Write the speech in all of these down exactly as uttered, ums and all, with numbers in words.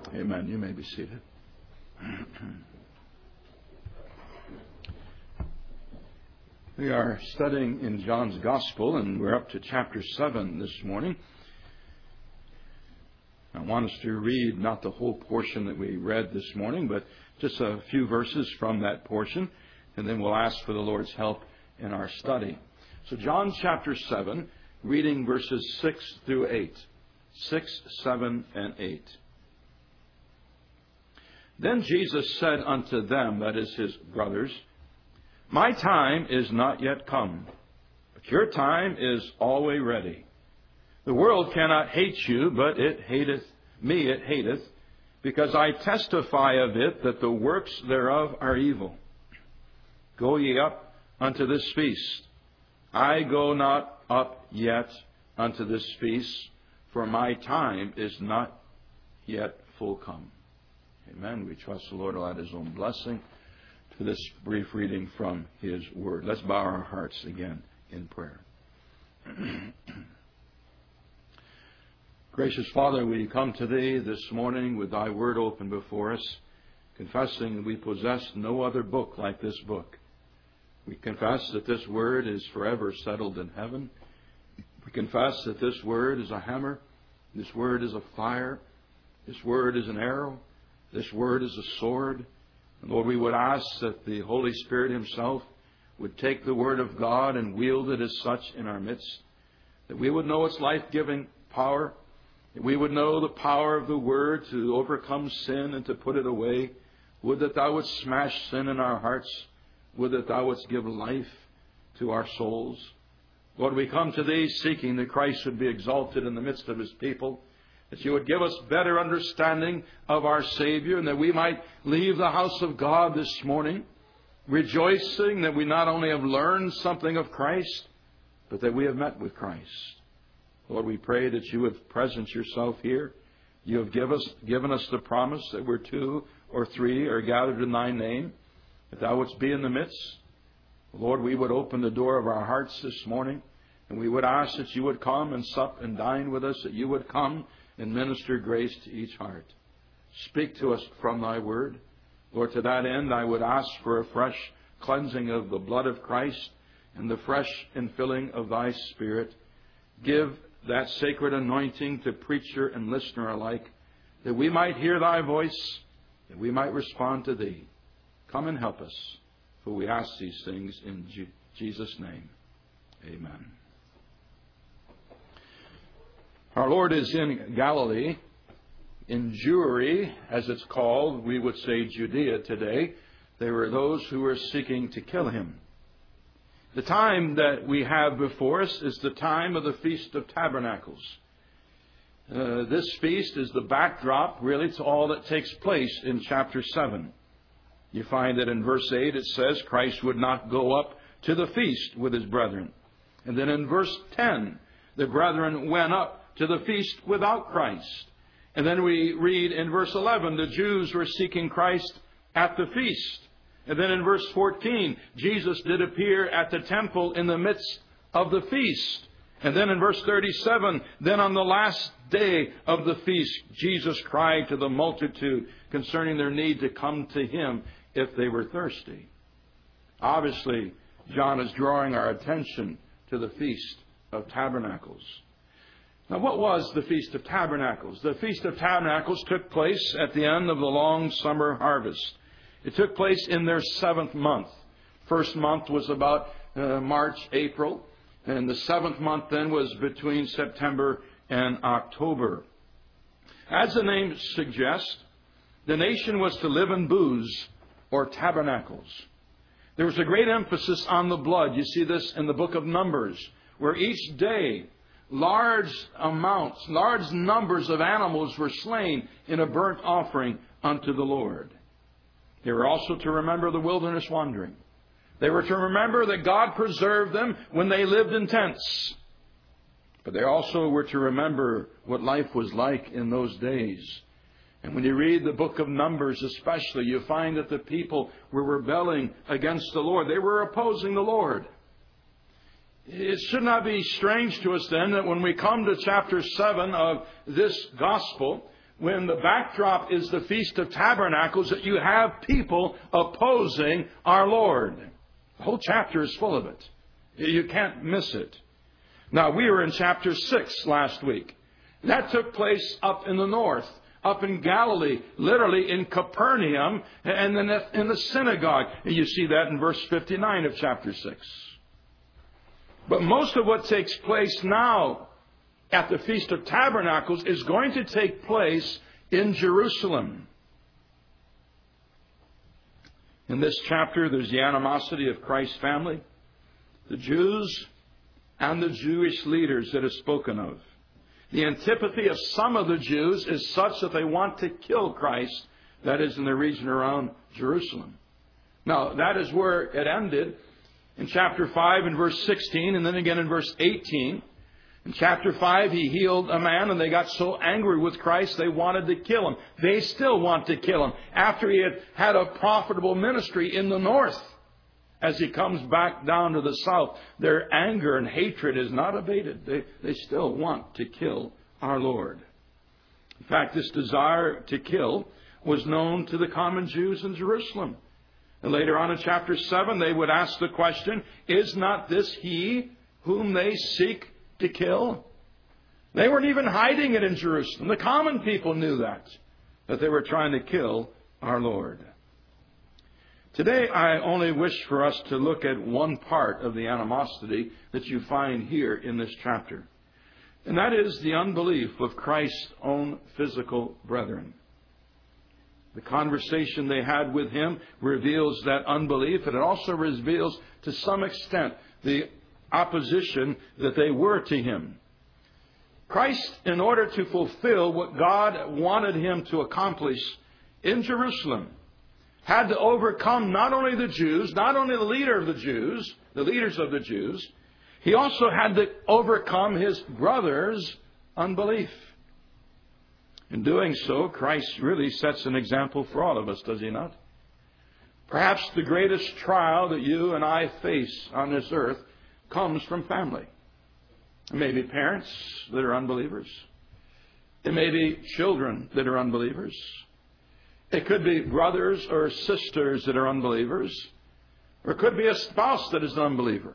Amen. You may be seated. We are studying in John's Gospel, and we're up to chapter seven this morning. I want us to read not the whole portion that we read this morning, but just a few verses from that portion, and then we'll ask for the Lord's help in our study. So John chapter seven, reading verses six through eight. six, seven, and eight. Then Jesus said unto them, that is his brothers, My time is not yet come, but your time is always ready. The world cannot hate you, but it hateth me, it hateth, because I testify of it that the works thereof are evil. Go ye up unto this feast. I go not up yet unto this feast, for my time is not yet full come. Amen. We trust the Lord will add His own blessing to this brief reading from His Word. Let's bow our hearts again in prayer. Gracious Father, we come to Thee this morning with Thy Word open before us, confessing that we possess no other book like this book. We confess that this Word is forever settled in heaven. We confess that this Word is a hammer, this Word is a fire, this Word is an arrow, this Word is a sword. And Lord, we would ask that the Holy Spirit Himself would take the Word of God and wield it as such in our midst, that we would know its life-giving power, that we would know the power of the Word to overcome sin and to put it away. Would that Thou wouldst smash sin in our hearts. Would that Thou wouldst give life to our souls. Lord, we come to Thee seeking that Christ would be exalted in the midst of His people, that You would give us better understanding of our Savior, and that we might leave the house of God this morning rejoicing that we not only have learned something of Christ, but that we have met with Christ. Lord, we pray that You would presence Yourself here. You have give us, given us the promise that where two or three are gathered in Thy name, that Thou wouldst be in the midst. Lord, we would open the door of our hearts this morning, and we would ask that You would come and sup and dine with us, that You would come and minister grace to each heart. Speak to us from Thy Word. Lord, to that end, I would ask for a fresh cleansing of the blood of Christ and the fresh infilling of Thy Spirit. Give that sacred anointing to preacher and listener alike, that we might hear Thy voice, that we might respond to Thee. Come and help us, for we ask these things in Jesus' name. Amen. Our Lord is in Galilee, in Jewry, as it's called. We would say Judea today. There were those who were seeking to kill Him. The time that we have before us is the time of the Feast of Tabernacles. Uh, this feast is the backdrop, really, to all that takes place in chapter seven. You find that in verse eight it says Christ would not go up to the feast with His brethren. And then in verse ten, the brethren went up to the feast without Christ. And then we read in verse eleven, the Jews were seeking Christ at the feast. And then in verse fourteen, Jesus did appear at the temple in the midst of the feast. And then in verse thirty-seven, then on the last day of the feast, Jesus cried to the multitude concerning their need to come to Him if they were thirsty. Obviously, John is drawing our attention to the Feast of Tabernacles. Now, what was the Feast of Tabernacles? The Feast of Tabernacles took place at the end of the long summer harvest. It took place in their seventh month. First month was about uh, March, April. And the seventh month then was between September and October. As the name suggests, the nation was to live in booths or tabernacles. There was a great emphasis on the blood. You see this in the book of Numbers, where each day large amounts, large numbers of animals were slain in a burnt offering unto the Lord. They were also to remember the wilderness wandering. They were to remember that God preserved them when they lived in tents. But they also were to remember what life was like in those days. And when you read the book of Numbers especially, you find that the people were rebelling against the Lord. They were opposing the Lord. It should not be strange to us then that when we come to chapter seven of this gospel, when the backdrop is the Feast of Tabernacles, that you have people opposing our Lord. The whole chapter is full of it. You can't miss it. Now, we were in chapter six last week. That took place up in the north, up in Galilee, literally in Capernaum, and then in the synagogue. And you see that in verse fifty-nine of chapter six. But most of what takes place now at the Feast of Tabernacles is going to take place in Jerusalem. In this chapter, there's the animosity of Christ's family, the Jews, and the Jewish leaders that are spoken of. The antipathy of some of the Jews is such that they want to kill Christ, that is in the region around Jerusalem. Now, that is where it ended in chapter five and verse sixteen, and then again in verse eighteen. In chapter five, he healed a man, and they got so angry with Christ, they wanted to kill him. They still want to kill him after he had had a profitable ministry in the north. As he comes back down to the south, their anger and hatred is not abated. They, they still want to kill our Lord. In fact, this desire to kill was known to the common Jews in Jerusalem. And later on in chapter seven, they would ask the question, is not this he whom they seek to kill? They weren't even hiding it in Jerusalem. The common people knew that, that they were trying to kill our Lord. Today, I only wish for us to look at one part of the animosity that you find here in this chapter. And that is the unbelief of Christ's own physical brethren. The conversation they had with him reveals that unbelief, and it also reveals to some extent the opposition that they were to him. Christ, in order to fulfill what God wanted him to accomplish in Jerusalem, had to overcome not only the Jews, not only the leader of the Jews, the leaders of the Jews, he also had to overcome his brothers' unbelief. In doing so, Christ really sets an example for all of us, does he not? Perhaps the greatest trial that you and I face on this earth comes from family. It may be parents that are unbelievers. It may be children that are unbelievers. It could be brothers or sisters that are unbelievers. Or it could be a spouse that is an unbeliever.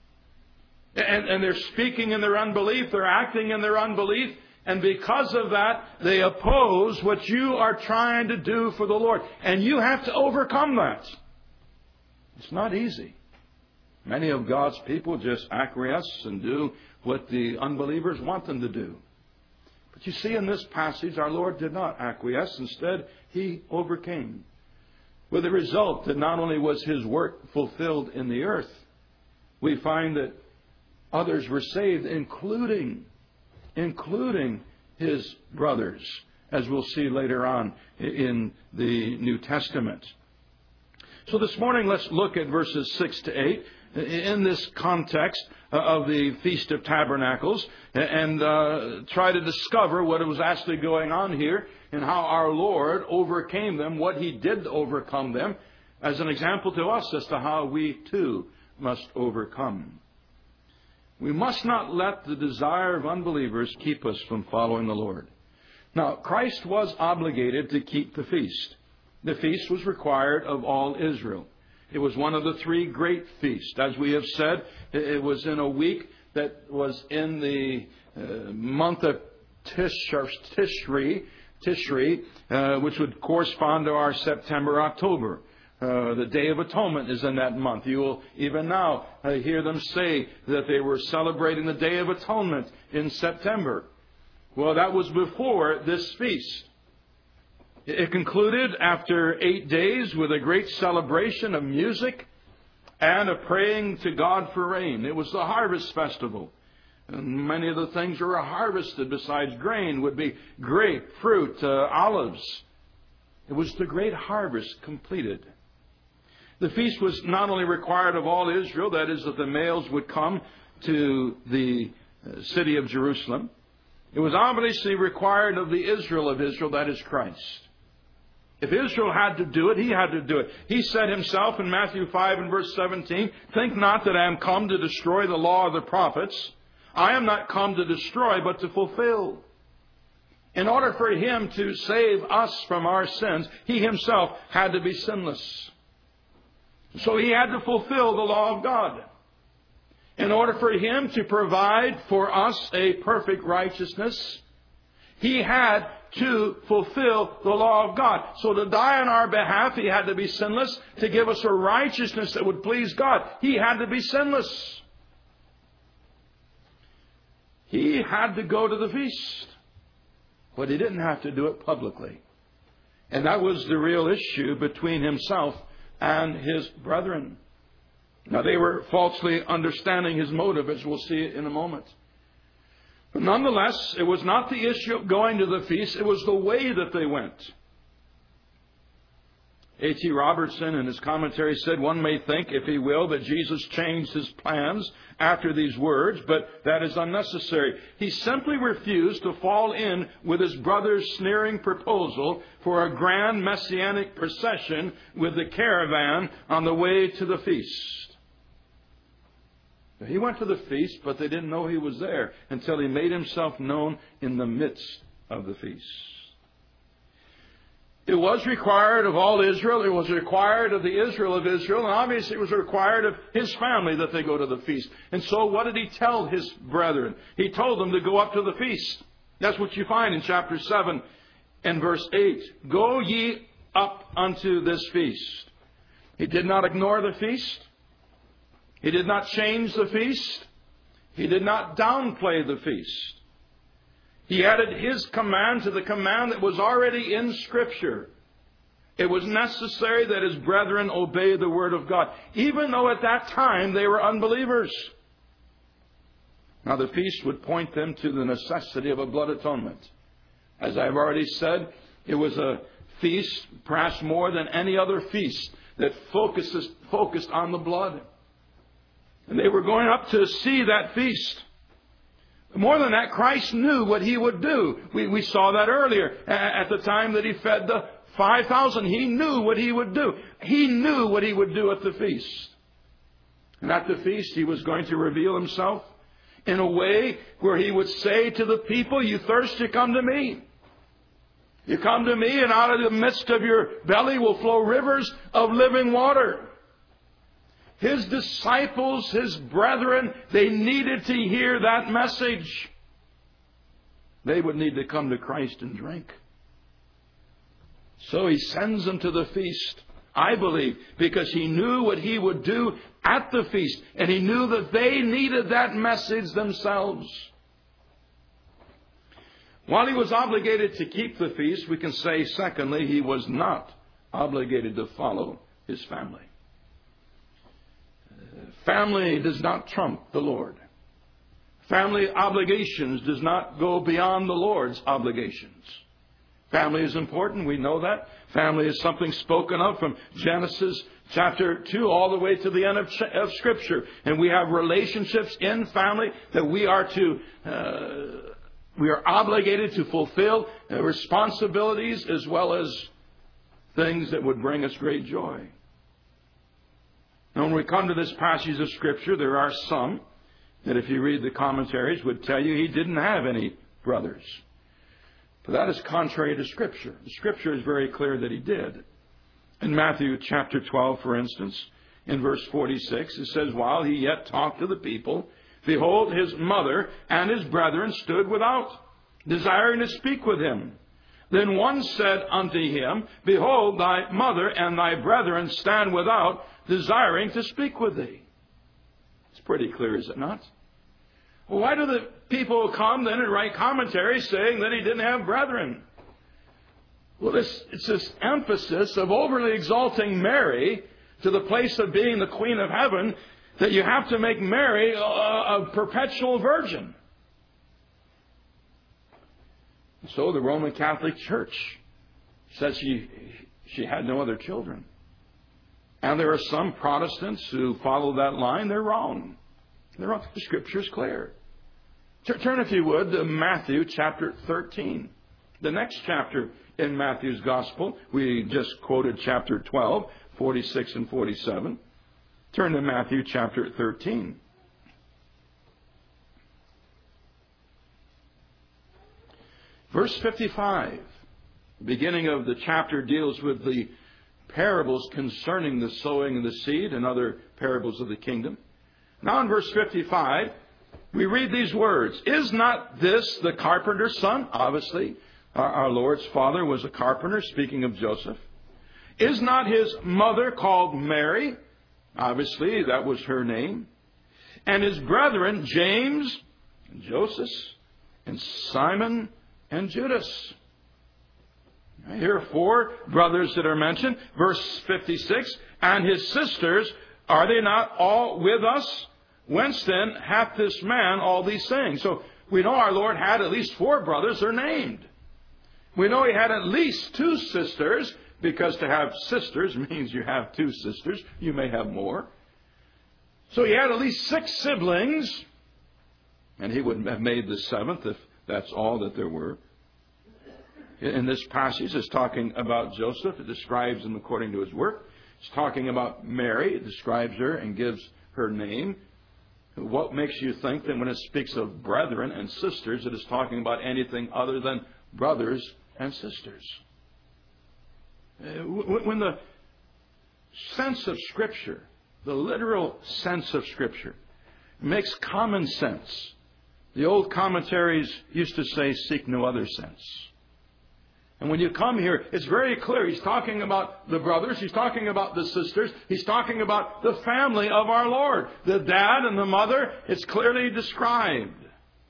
And, and they're speaking in their unbelief. They're acting in their unbelief. And because of that, they oppose what you are trying to do for the Lord. And you have to overcome that. It's not easy. Many of God's people just acquiesce and do what the unbelievers want them to do. But you see, in this passage, our Lord did not acquiesce. Instead, he overcame. With the result that not only was his work fulfilled in the earth, we find that others were saved, including, including his brothers, as we'll see later on in the New Testament. So this morning, let's look at verses six to eight in this context of the Feast of Tabernacles, and uh, try to discover what was actually going on here and how our Lord overcame them, what he did to overcome them, as an example to us as to how we too must overcome. We must not let the desire of unbelievers keep us from following the Lord. Now, Christ was obligated to keep the feast. The feast was required of all Israel. It was one of the three great feasts. As we have said, it was in a week that was in the uh, month of Tish, or Tishri, Tishri uh, which would correspond to our September, October. Uh, the Day of Atonement is in that month. You will even now uh, hear them say that they were celebrating the Day of Atonement in September. Well, that was before this feast. It concluded after eight days with a great celebration of music and a praying to God for rain. It was the harvest festival. And many of the things that were harvested besides grain would be grape, fruit, uh, olives. It was the great harvest completed. The feast was not only required of all Israel, that is, that the males would come to the city of Jerusalem. It was obviously required of the Israel of Israel, that is Christ. If Israel had to do it, he had to do it. He said himself in Matthew five and verse seventeen, "Think not that I am come to destroy the law of the prophets. I am not come to destroy, but to fulfill." In order for Him to save us from our sins, He Himself had to be sinless. So He had to fulfill the law of God. In order for Him to provide for us a perfect righteousness, He had to fulfill the law of God. So to die on our behalf, He had to be sinless. To give us a righteousness that would please God, He had to be sinless. He had to go to the feast, but He didn't have to do it publicly. And that was the real issue between Himself and His brethren. Now, they were falsely understanding His motive, as we'll see in a moment. But nonetheless, it was not the issue of going to the feast, it was the way that they went. A T Robertson in his commentary said, one may think, if he will, that Jesus changed His plans after these words, but that is unnecessary. He simply refused to fall in with his brother's sneering proposal for a grand messianic procession with the caravan on the way to the feast. He went to the feast, but they didn't know He was there until He made Himself known in the midst of the feast. It was required of all Israel. It was required of the Israel of Israel. And obviously it was required of His family that they go to the feast. And so what did He tell His brethren? He told them to go up to the feast. That's what you find in chapter seven and verse eight. Go ye up unto this feast. He did not ignore the feast. He did not change the feast. He did not downplay the feast. He added His command to the command that was already in Scripture. It was necessary that His brethren obey the Word of God, even though at that time they were unbelievers. Now the feast would point them to the necessity of a blood atonement. As I've already said, it was a feast, perhaps more than any other feast, that focuses, focused on the blood. And they were going up to see that feast. More than that, Christ knew what He would do. We, we saw that earlier. At the time that He fed the five thousand, He knew what He would do. He knew what He would do at the feast. And at the feast, He was going to reveal Himself in a way where He would say to the people, you thirst, you come to me. You come to me, and out of the midst of your belly will flow rivers of living water. His disciples, His brethren, they needed to hear that message. They would need to come to Christ and drink. So He sends them to the feast, I believe, because He knew what He would do at the feast. And He knew that they needed that message themselves. While He was obligated to keep the feast, we can say, secondly, He was not obligated to follow His family. Family does not trump the Lord. Family obligations does not go beyond the Lord's obligations. Family is important. We know that. Family is something spoken of from Genesis chapter two all the way to the end of, of Scripture. And we have relationships in family that we are to, uh, we are obligated to fulfill, uh, responsibilities as well as things that would bring us great joy. Now, when we come to this passage of Scripture, there are some that, if you read the commentaries, would tell you he didn't have any brothers. But that is contrary to Scripture. The Scripture is very clear that he did. In Matthew chapter twelve, for instance, in verse forty-six, it says, while he yet talked to the people, behold, his mother and his brethren stood without, desiring to speak with him. Then one said unto him, behold, thy mother and thy brethren stand without, desiring to speak with thee. It's pretty clear, is it not? Well, why do the people come then and write commentaries saying that he didn't have brethren? Well, this, it's this emphasis of overly exalting Mary to the place of being the Queen of Heaven, that you have to make Mary a, a perpetual virgin. So the Roman Catholic Church says she, she had no other children. And there are some Protestants who follow that line. They're wrong. They're wrong. The Scripture is clear. Turn, if you would, to Matthew chapter thirteen. The next chapter in Matthew's Gospel. We just quoted chapter twelve, forty-six and forty-seven. Turn to Matthew chapter thirteen. Verse fifty-five, the beginning of the chapter, deals with the parables concerning the sowing of the seed and other parables of the kingdom. Now in verse fifty-five, we read these words, "Is not this the carpenter's son?" Obviously, our, our Lord's father was a carpenter, speaking of Joseph. "Is not his mother called Mary?" Obviously, that was her name. "And his brethren, James and Joseph and Simon and Judas." Here are four brothers that are mentioned. Verse fifty-six, "And his sisters, are they not all with us? Whence then hath this man all these things?" So we know our Lord had at least four brothers. They're named. We know he had at least two sisters, because to have sisters means you have two sisters. You may have more. So he had at least six siblings, and he wouldn't have made the seventh if that's all that there were. In this passage, it's talking about Joseph. It describes him according to his work. It's talking about Mary. It describes her and gives her name. What makes you think that when it speaks of brethren and sisters, it is talking about anything other than brothers and sisters? When the sense of Scripture, the literal sense of Scripture, makes common sense, the old commentaries used to say, "Seek no other sense." And when you come here, it's very clear. He's talking about the brothers. He's talking about the sisters. He's talking about the family of our Lord. The dad and the mother, it's clearly described.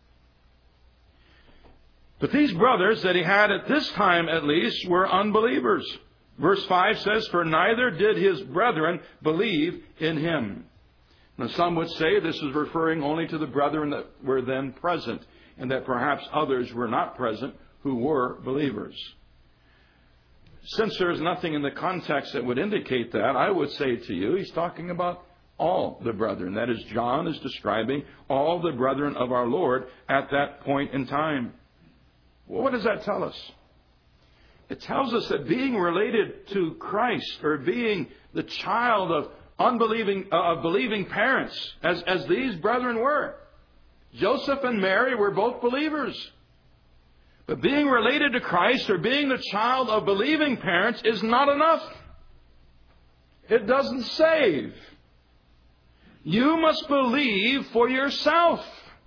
But these brothers that he had at this time at least were unbelievers. Verse five says, "For neither did his brethren believe in him." Now some would say this is referring only to the brethren that were then present, and that perhaps others were not present who were believers. Since there is nothing in the context that would indicate that, I would say to you, he's talking about all the brethren. That is, John is describing all the brethren of our Lord at that point in time. Well, what does that tell us? It tells us that being related to Christ, or being the child of unbelieving, uh, of believing parents, as, as these brethren were. Joseph and Mary were both believers. But being related to Christ, or being the child of believing parents, is not enough. It doesn't save. You must believe for yourself.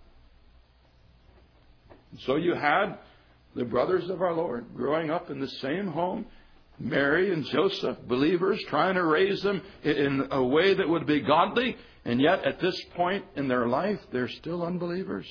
So you had the brothers of our Lord growing up in the same home, Mary and Joseph, believers, trying to raise them in a way that would be godly, and yet at this point in their life, they're still unbelievers.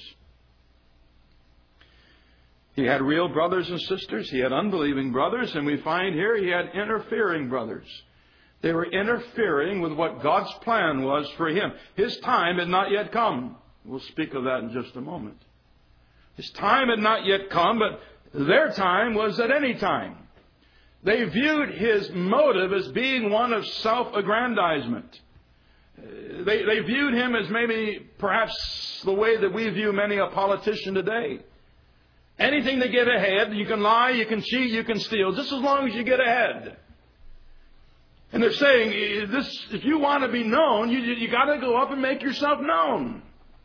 He had real brothers and sisters. He had unbelieving brothers. And we find here he had interfering brothers. They were interfering with what God's plan was for him. His time had not yet come. We'll speak of that in just a moment. His time had not yet come, but their time was at any time. They viewed his motive as being one of self-aggrandizement. They, they viewed him as maybe perhaps the way that we view many a politician today. Anything to get ahead. You can lie, you can cheat, you can steal, just as long as you get ahead. And they're saying, this, if you want to be known, you, you got to go up and make yourself known.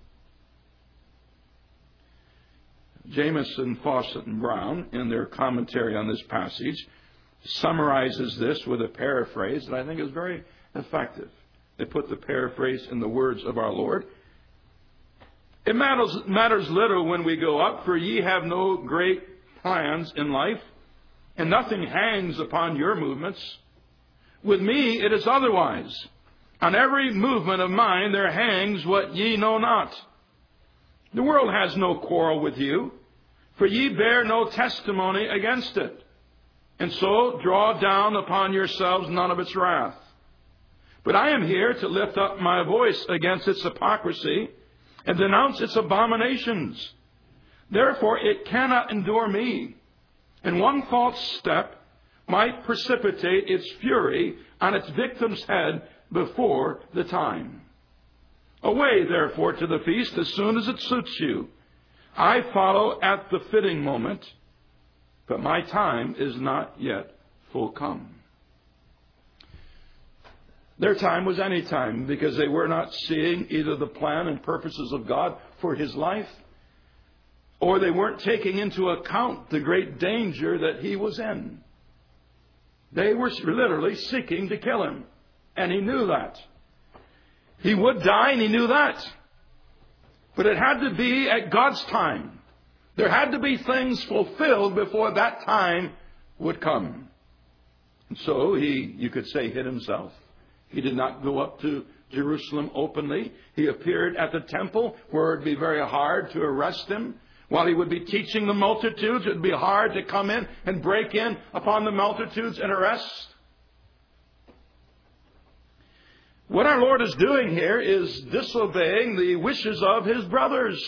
Jamieson, Fawcett, and Brown, in their commentary on this passage, summarizes this with a paraphrase that I think is very effective. They put the paraphrase in the words of our Lord. "It matters, matters little when we go up, for ye have no great plans in life, and nothing hangs upon your movements. With me it is otherwise. On every movement of mine there hangs what ye know not. The world has no quarrel with you, for ye bear no testimony against it, and so draw down upon yourselves none of its wrath. But I am here to lift up my voice against its hypocrisy, and denounce its abominations. Therefore it cannot endure me, and one false step might precipitate its fury on its victim's head before the time. Away, therefore, to the feast as soon as it suits you. I follow at the fitting moment, but my time is not yet full come." Their time was any time, because they were not seeing either the plan and purposes of God for his life, or they weren't taking into account the great danger that he was in. They were literally seeking to kill him, and he knew that. He would die, and he knew that. But it had to be at God's time. There had to be things fulfilled before that time would come. And so he, you could say, hid himself. He did not go up to Jerusalem openly. He appeared at the temple where it would be very hard to arrest him. While he would be teaching the multitudes, it would be hard to come in and break in upon the multitudes and arrest. What our Lord is doing here is disobeying the wishes of his brothers.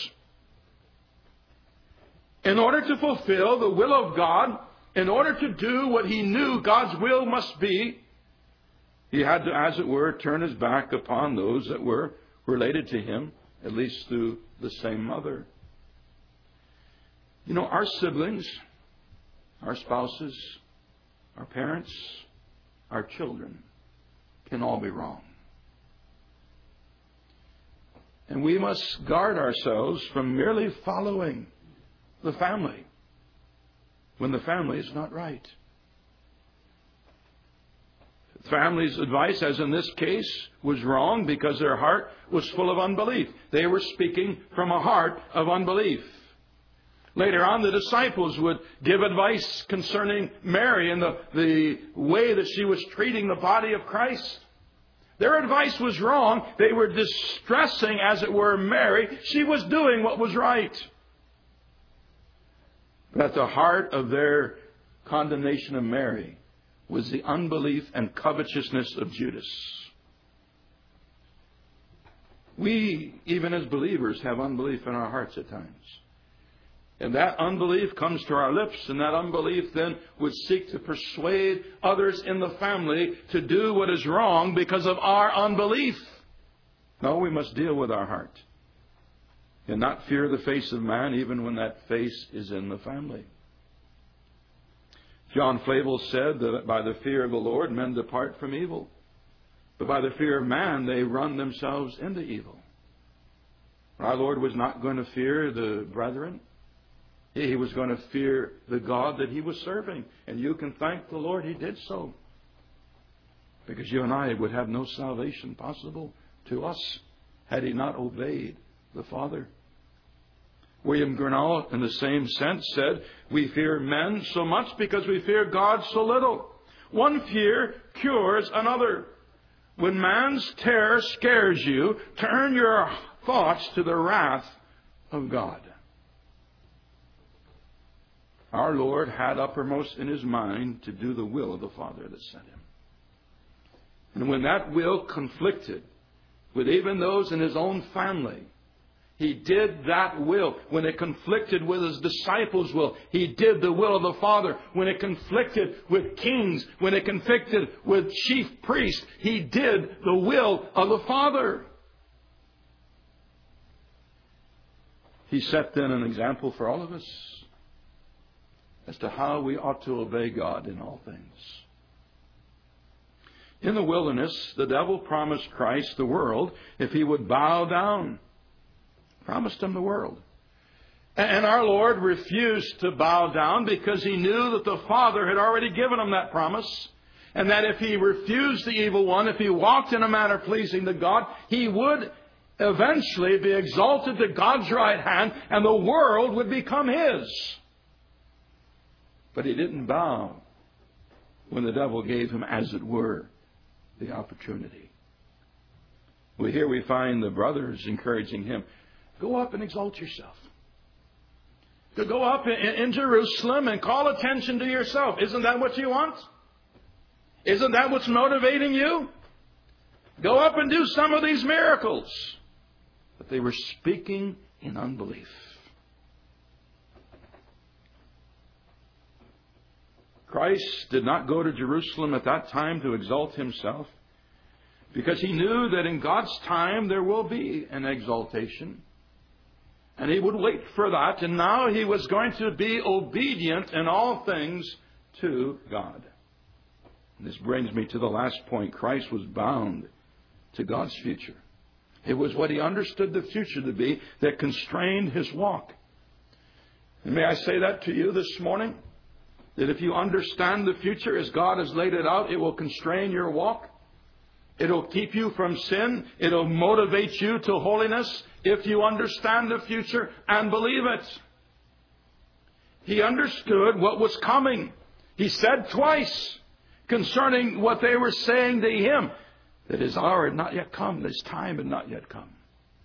In order to fulfill the will of God, in order to do what he knew God's will must be, he had to, as it were, turn his back upon those that were related to him, at least through the same mother. You know, our siblings, our spouses, our parents, our children can all be wrong. And we must guard ourselves from merely following the family when the family is not right. The family's advice, as in this case, was wrong because their heart was full of unbelief. They were speaking from a heart of unbelief. Later on, the disciples would give advice concerning Mary and the, the way that she was treating the body of Christ. Their advice was wrong. They were distressing, as it were, Mary. She was doing what was right. But at the heart of their condemnation of Mary was the unbelief and covetousness of Judas. We, even as believers, have unbelief in our hearts at times. And that unbelief comes to our lips, and that unbelief then would seek to persuade others in the family to do what is wrong because of our unbelief. No, we must deal with our heart and not fear the face of man, even when that face is in the family. John Flavel said that by the fear of the Lord, men depart from evil. But by the fear of man, they run themselves into evil. Our Lord was not going to fear the brethren. He was going to fear the God that he was serving. And you can thank the Lord he did so. Because you and I would have no salvation possible to us had he not obeyed the Father. William Grinnell, in the same sense, said, we fear men so much because we fear God so little. One fear cures another. When man's terror scares you, turn your thoughts to the wrath of God. Our Lord had uppermost in his mind to do the will of the Father that sent him. And when that will conflicted with even those in his own family, he did that will. When it conflicted with his disciples' will, he did the will of the Father. When it conflicted with kings, when it conflicted with chief priests, he did the will of the Father. He set then an example for all of us as to how we ought to obey God in all things. In the wilderness, the devil promised Christ the world if he would bow down. Promised him the world. And our Lord refused to bow down because he knew that the Father had already given him that promise. And that if he refused the evil one, if he walked in a manner pleasing to God, he would eventually be exalted to God's right hand and the world would become his. But he didn't bow when the devil gave him, as it were, the opportunity. Well, here we find the brothers encouraging him, go up and exalt yourself. To go up in, in Jerusalem and call attention to yourself. Isn't that what you want? Isn't that what's motivating you? Go up and do some of these miracles. But they were speaking in unbelief. Christ did not go to Jerusalem at that time to exalt himself, because he knew that in God's time there will be an exaltation. And he would wait for that. And now he was going to be obedient in all things to God. And this brings me to the last point. Christ was bound to God's future. It was what he understood the future to be that constrained his walk. And may I say that to you this morning? That if you understand the future as God has laid it out, it will constrain your walk. It'll keep you from sin. It'll motivate you to holiness if you understand the future and believe it. He understood what was coming. He said twice concerning what they were saying to him, that his hour had not yet come, his time had not yet come.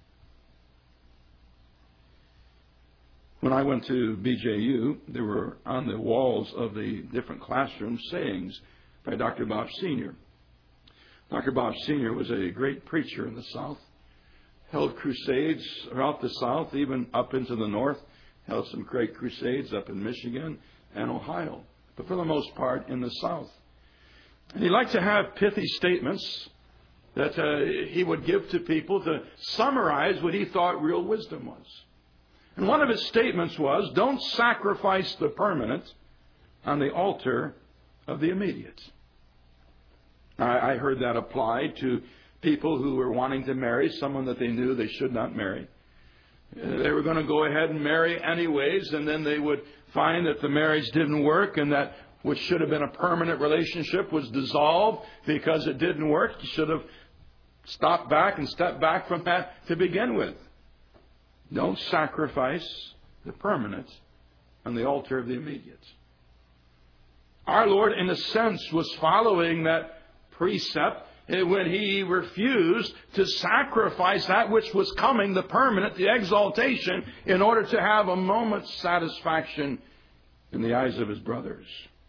When I went to B J U, there were on the walls of the different classrooms sayings by Doctor Bob Senior Doctor Bob Senior was a great preacher in the South, held crusades throughout the South, even up into the North, held some great crusades up in Michigan and Ohio, but for the most part in the South. And he liked to have pithy statements that uh, he would give to people to summarize what he thought real wisdom was. And one of his statements was, don't sacrifice the permanent on the altar of the immediate. I, I heard that applied to people who were wanting to marry someone that they knew they should not marry. Uh, they were going to go ahead and marry anyways, and then they would find that the marriage didn't work, and that which should have been a permanent relationship was dissolved because it didn't work. You should have stopped back and stepped back from that to begin with. Don't sacrifice the permanent on the altar of the immediate. Our Lord, in a sense, was following that precept when He refused to sacrifice that which was coming, the permanent, the exaltation, in order to have a moment's satisfaction in the eyes of His brothers.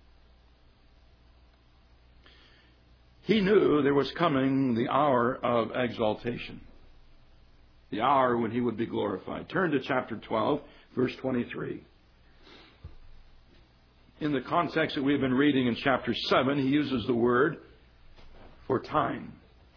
He knew there was coming the hour of exaltation. The hour when He would be glorified. Turn to chapter twelve, verse twenty-three. In the context that we've been reading in chapter seven, He uses the word for time.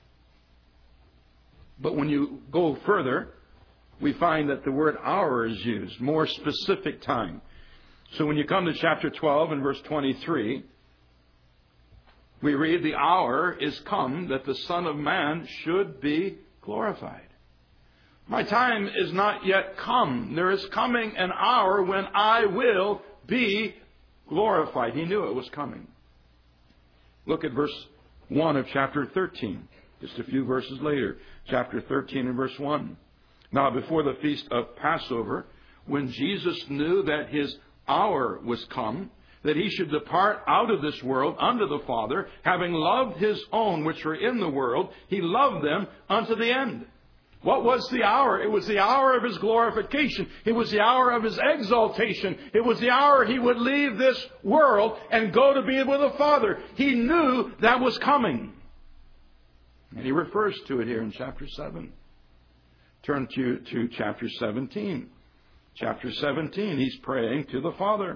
But when you go further, we find that the word hour is used, more specific time. So when you come to chapter twelve and verse twenty-three, we read, the hour is come that the Son of Man should be glorified. My time is not yet come. There is coming an hour when I will be glorified. He knew it was coming. Look at verse one of chapter thirteen. Just a few verses later. Chapter thirteen and verse one. Now before the feast of Passover, when Jesus knew that His hour was come, that He should depart out of this world unto the Father, having loved His own which were in the world, He loved them unto the end. What was the hour? It was the hour of His glorification. It was the hour of His exaltation. It was the hour He would leave this world and go to be with the Father. He knew that was coming. And He refers to it here in chapter seven. Turn to, to chapter seventeen. Chapter seventeen, He's praying to the Father.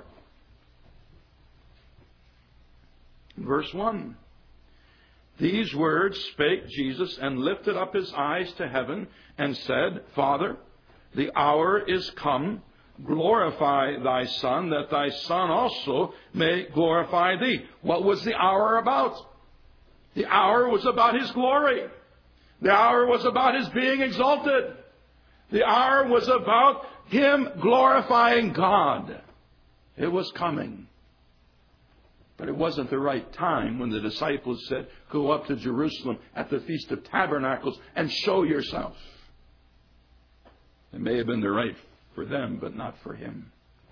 Verse one. These words spake Jesus, and lifted up His eyes to heaven, and said, Father, the hour is come. Glorify Thy Son, that Thy Son also may glorify Thee. What was the hour about? The hour was about His glory. The hour was about His being exalted. The hour was about Him glorifying God. It was coming. But it wasn't the right time when the disciples said, go up to Jerusalem at the Feast of Tabernacles and show yourself. It may have been the right for them, but not for Him.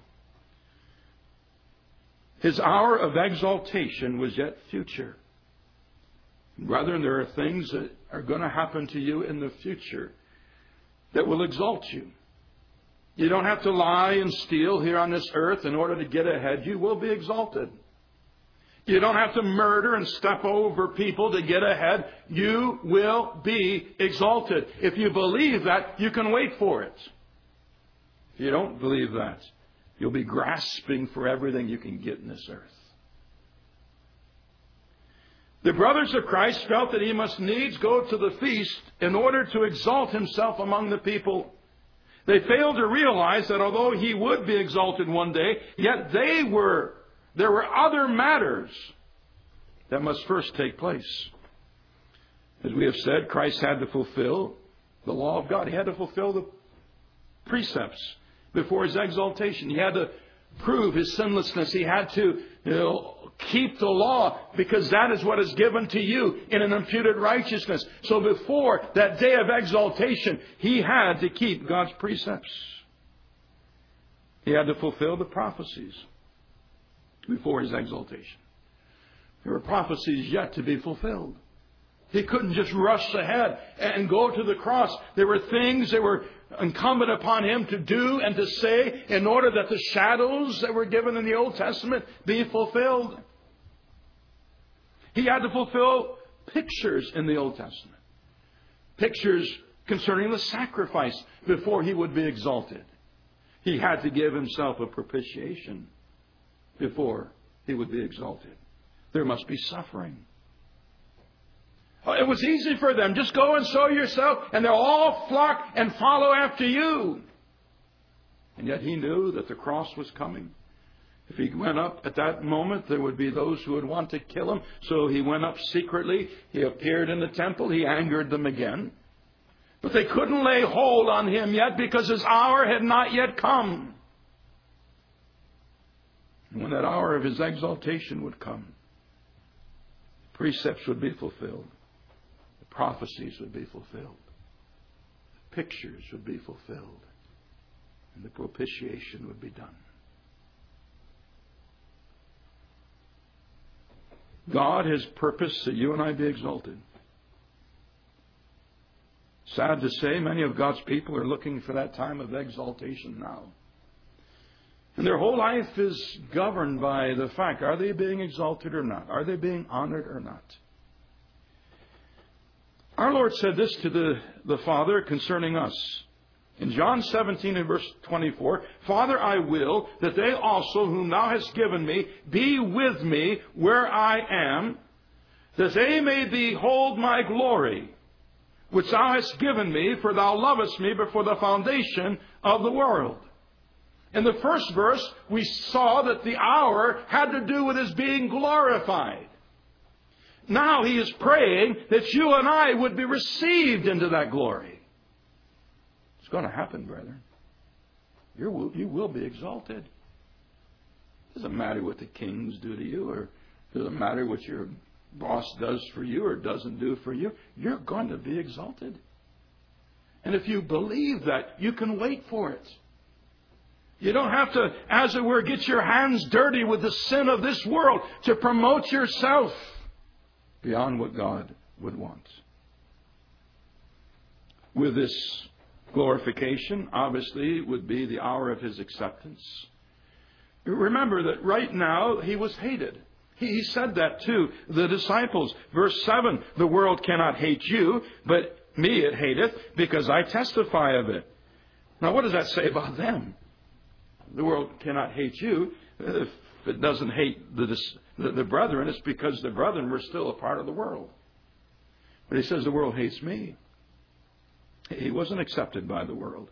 His hour of exaltation was yet future. Brethren, there are things that are going to happen to you in the future that will exalt you. You don't have to lie and steal here on this earth in order to get ahead. You will be exalted. You don't have to murder and step over people to get ahead. You will be exalted. If you believe that, you can wait for it. If you don't believe that, you'll be grasping for everything you can get in this earth. The brothers of Christ felt that He must needs go to the feast in order to exalt Himself among the people. They failed to realize that although He would be exalted one day, yet they were There were other matters that must first take place. As we have said, Christ had to fulfill the law of God. He had to fulfill the precepts. before His exaltation. He had to prove His sinlessness. He had to, you know, keep the law, because that is what is given to you in an imputed righteousness. So before that day of exaltation, He had to keep God's precepts. He had to fulfill the prophecies before His exaltation. There were prophecies yet to be fulfilled. He couldn't just rush ahead and go to the cross. There were things that were incumbent upon Him to do and to say in order that the shadows that were given in the Old Testament be fulfilled. He had to fulfill pictures in the Old Testament. Pictures concerning the sacrifice before He would be exalted. He had to give Himself a propitiation before He would be exalted. There must be suffering. It was easy for them. Just go and sow yourself, and they'll all flock and follow after you. And yet He knew that the cross was coming. If He went up at that moment, there would be those who would want to kill Him. So He went up secretly. He appeared in the temple. He angered them again. But they couldn't lay hold on Him yet because His hour had not yet come. And when that hour of His exaltation would come, the precepts would be fulfilled. The prophecies would be fulfilled. The pictures would be fulfilled. And the propitiation would be done. God has purposed that you and I be exalted. Sad to say, many of God's people are looking for that time of exaltation now. And their whole life is governed by the fact, are they being exalted or not? Are they being honored or not? Our Lord said this to the, the Father concerning us. In John seventeen and verse twenty-four, Father, I will that they also whom Thou hast given me be with me where I am, that they may behold my glory, which Thou hast given me, for Thou lovest me before the foundation of the world. In the first verse, we saw that the hour had to do with His being glorified. Now He is praying that you and I would be received into that glory. It's going to happen, brethren. You're, you will be exalted. It doesn't matter what the kings do to you, or it doesn't matter what your boss does for you or doesn't do for you. You're going to be exalted. And if you believe that, you can wait for it. You don't have to, as it were, get your hands dirty with the sin of this world to promote yourself beyond what God would want. With this glorification, obviously, would be the hour of His acceptance. Remember that right now He was hated. He said that to the disciples. Verse seven, the world cannot hate you, but me it hateth, because I testify of it. Now what does that say about them? The world cannot hate you. If it doesn't hate the, the, the brethren, it's because the brethren were still a part of the world. But He says the world hates me. He wasn't accepted by the world.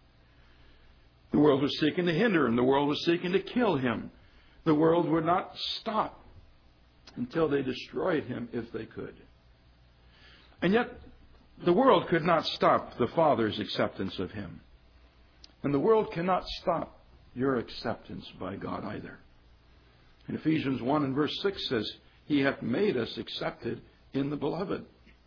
The world was seeking to hinder Him. The world was seeking to kill Him. The world would not stop until they destroyed Him if they could. And yet, the world could not stop the Father's acceptance of Him. And the world cannot stop your acceptance by God either. In Ephesians one and verse six says, He hath made us accepted in the Beloved.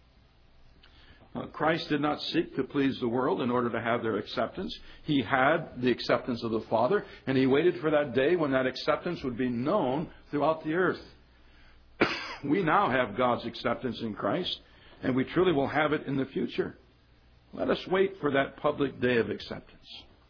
Uh, Christ did not seek to please the world in order to have their acceptance. He had the acceptance of the Father, and He waited for that day when that acceptance would be known throughout the earth. We now have God's acceptance in Christ, and we truly will have it in the future. Let us wait for that public day of acceptance.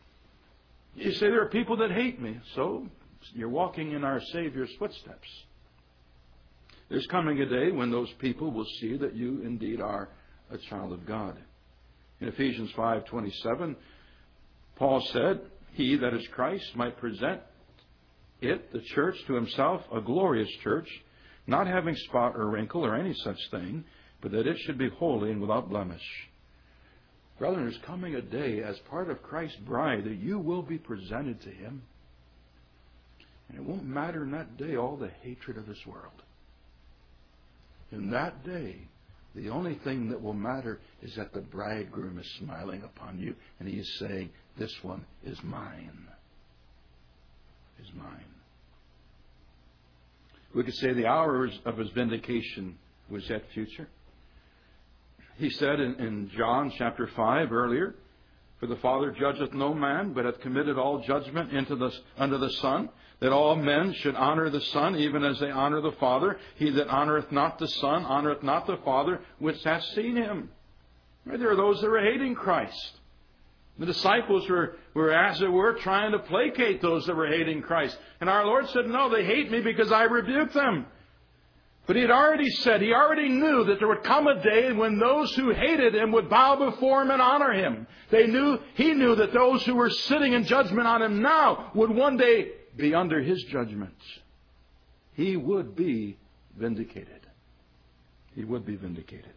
You say, there are people that hate me. So, you're walking in our Savior's footsteps. There's coming a day when those people will see that you indeed are a child of God. In Ephesians five twenty-seven, Paul said, He, that is Christ, might present it, the church, to Himself, a glorious church, not having spot or wrinkle or any such thing, but that it should be holy and without blemish. Brethren, there's coming a day as part of Christ's bride that you will be presented to Him. And it won't matter in that day all the hatred of this world. In that day, the only thing that will matter is that the bridegroom is smiling upon you and He is saying, This one is mine. Is mine. We could say the hours of his vindication was yet future. He said in, in John chapter five earlier, "For the Father judgeth no man, but hath committed all judgment into the, unto the Son, that all men should honor the Son, even as they honor the Father. He that honoreth not the Son, honoreth not the Father, which hath seen him." There are those that were hating Christ. The disciples were, were, as it were, trying to placate those that were hating Christ. And our Lord said, "No, they hate me because I rebuked them." But He had already said, He already knew that there would come a day when those who hated Him would bow before Him and honor Him. They knew, He knew that those who were sitting in judgment on Him now would one day be under His judgment. He would be vindicated. He would be vindicated.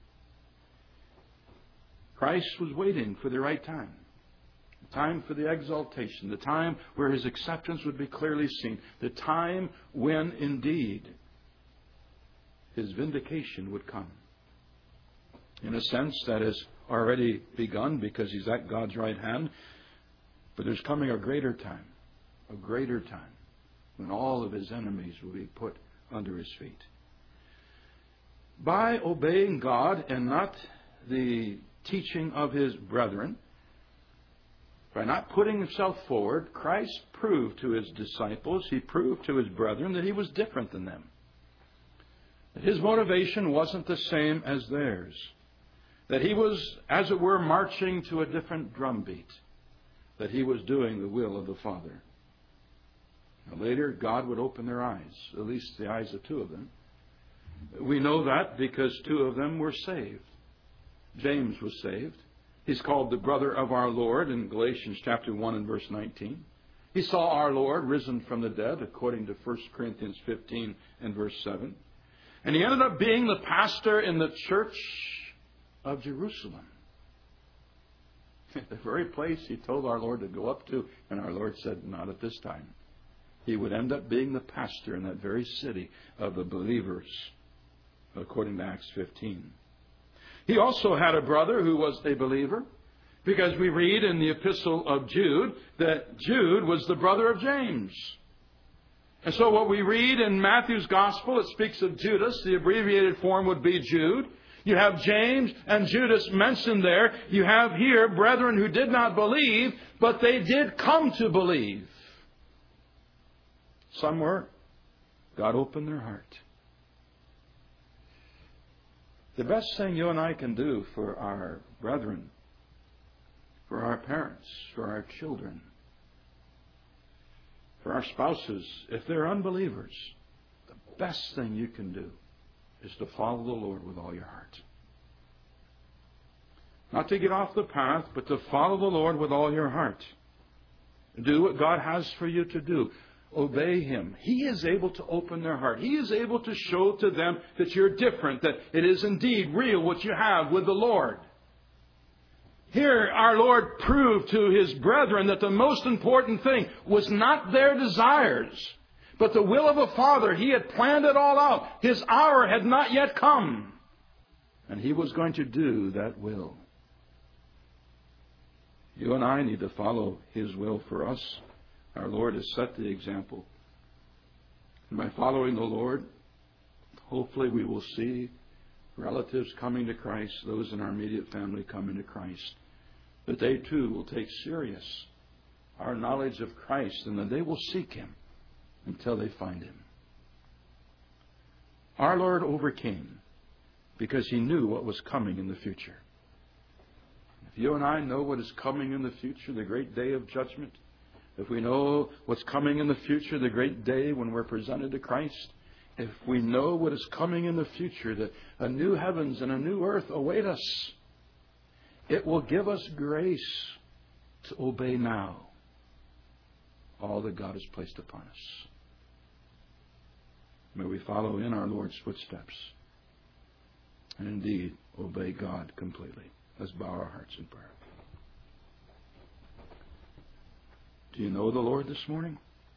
Christ was waiting for the right time. The time for the exaltation. The time where His acceptance would be clearly seen. The time when indeed His vindication would come. In a sense, that has already begun because He's at God's right hand. But there's coming a greater time. A greater time when all of His enemies will be put under His feet. By obeying God and not the teaching of His brethren, by not putting Himself forward, Christ proved to His disciples, He proved to His brethren that He was different than them. That His motivation wasn't the same as theirs. That He was, as it were, marching to a different drumbeat. That He was doing the will of the Father. Now, later, God would open their eyes, at least the eyes of two of them. We know that because two of them were saved. James was saved. He's called the brother of our Lord in Galatians chapter one and verse nineteen. He saw our Lord risen from the dead according to First Corinthians fifteen and verse seven. And he ended up being the pastor in the church of Jerusalem. The very place he told our Lord to go up to, and our Lord said, "Not at this time." He would end up being the pastor in that very city of the believers, according to Acts fifteen. He also had a brother who was a believer, because we read in the epistle of Jude that Jude was the brother of James. And so what we read in Matthew's Gospel, it speaks of Judas. The abbreviated form would be Jude. You have James and Judas mentioned there. You have here brethren who did not believe, but they did come to believe. Somewhere, God opened their heart. The best thing you and I can do for our brethren, for our parents, for our children, for our spouses, if they're unbelievers, the best thing you can do is to follow the Lord with all your heart. Not to get off the path, but to follow the Lord with all your heart. Do what God has for you to do. Obey Him. He is able to open their heart. He is able to show to them that you're different, that it is indeed real what you have with the Lord. Here, our Lord proved to His brethren that the most important thing was not their desires, but the will of the Father. He had planned it all out. His hour had not yet come. And He was going to do that will. You and I need to follow His will for us. Our Lord has set the example. And by following the Lord, hopefully we will see relatives coming to Christ, those in our immediate family coming to Christ. That they too will take serious our knowledge of Christ, and that they will seek Him until they find Him. Our Lord overcame because He knew what was coming in the future. If you and I know what is coming in the future, the great day of judgment, if we know what's coming in the future, the great day when we're presented to Christ, if we know what is coming in the future, that a new heavens and a new earth await us, it will give us grace to obey now all that God has placed upon us. May we follow in our Lord's footsteps and indeed obey God completely. Let's bow our hearts in prayer. Do you know the Lord this morning?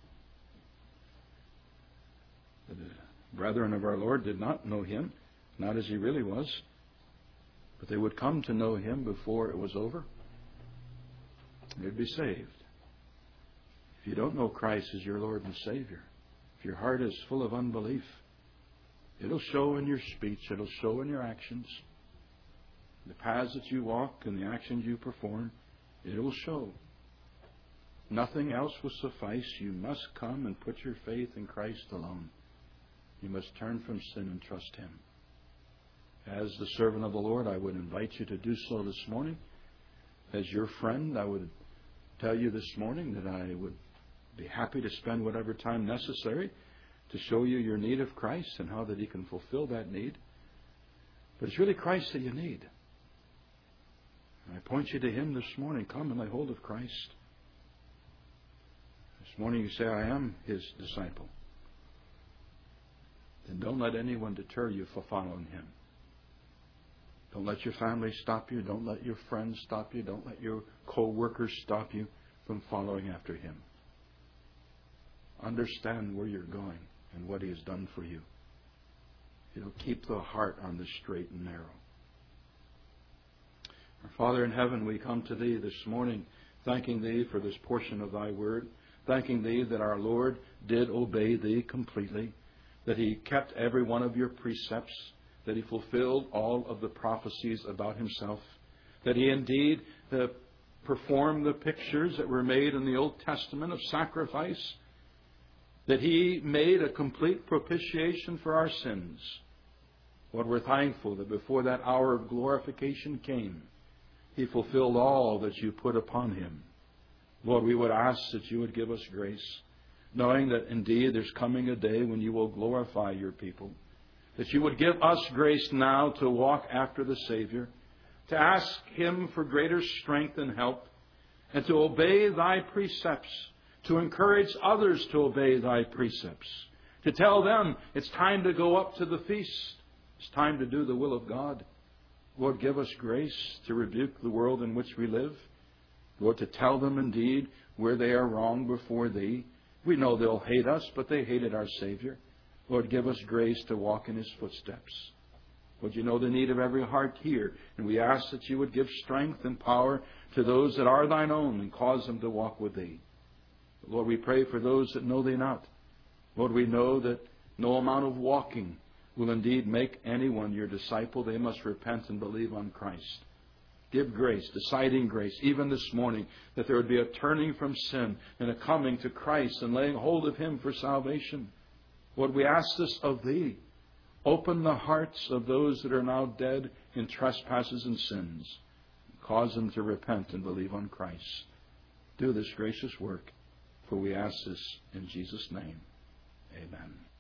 The brethren of our Lord did not know Him, not as He really was, but they would come to know Him before it was over. You'd be saved. If you don't know Christ as your Lord and Savior, if your heart is full of unbelief, it'll show in your speech, it'll show in your actions. The paths that you walk and the actions you perform, it will show. Nothing else will suffice. You must come and put your faith in Christ alone. You must turn from sin and trust Him. As the servant of the Lord, I would invite you to do so this morning. As your friend, I would tell you this morning that I would be happy to spend whatever time necessary to show you your need of Christ and how that He can fulfill that need. But it's really Christ that you need. And I point you to Him this morning. Come and lay hold of Christ. This morning you say, I am His disciple. Then don't let anyone deter you from following Him. Don't let your family stop you. Don't let your friends stop you. Don't let your co-workers stop you from following after Him. Understand where you're going and what He has done for you. It'll keep the heart on the straight and narrow. Our Father in heaven, we come to Thee this morning, thanking Thee for this portion of Thy Word, thanking Thee that our Lord did obey Thee completely, that He kept every one of Your precepts, that He fulfilled all of the prophecies about Himself, that He indeed uh, performed the pictures that were made in the Old Testament of sacrifice, that He made a complete propitiation for our sins. Lord, we're thankful that before that hour of glorification came, He fulfilled all that You put upon Him. Lord, we would ask that You would give us grace, knowing that indeed there's coming a day when You will glorify Your people, that You would give us grace now to walk after the Savior, to ask Him for greater strength and help, and to obey Thy precepts, to encourage others to obey Thy precepts, to tell them it's time to go up to the feast, it's time to do the will of God. Lord, give us grace to rebuke the world in which we live. Lord, to tell them indeed where they are wrong before Thee. We know they'll hate us, but they hated our Savior. Lord, give us grace to walk in His footsteps. Lord, You know the need of every heart here, and we ask that You would give strength and power to those that are Thine own and cause them to walk with Thee. Lord, we pray for those that know Thee not. Lord, we know that no amount of walking will indeed make anyone Your disciple. They must repent and believe on Christ. Give grace, deciding grace, even this morning, that there would be a turning from sin and a coming to Christ and laying hold of Him for salvation. Lord, we ask this of Thee. Open the hearts of those that are now dead in trespasses and sins. Cause them to repent and believe on Christ. Do this gracious work, for we ask this in Jesus' name. Amen.